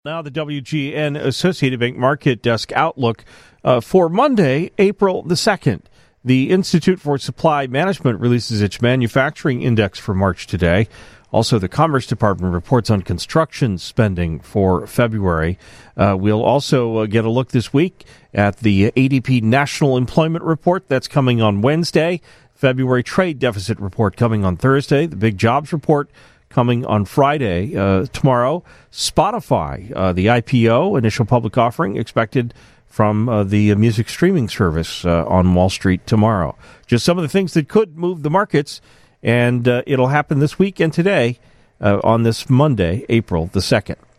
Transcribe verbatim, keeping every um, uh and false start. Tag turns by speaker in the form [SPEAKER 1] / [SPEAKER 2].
[SPEAKER 1] Now the W G N Associated Bank Market Desk Outlook uh, for Monday, April the second. The Institute for Supply Management releases its manufacturing index for March today. Also, the Commerce Department reports on construction spending for February. Uh, we'll also uh, get a look this week at the A D P National Employment Report. That's coming on Wednesday. February Trade Deficit Report coming on Thursday. The Big Jobs Report coming on Friday, uh, tomorrow. Spotify, uh, the I P O, initial public offering, expected from uh, the music streaming service uh, on Wall Street tomorrow. Just some of the things that could move the markets, and uh, it'll happen this week and today uh, on this Monday, April the second.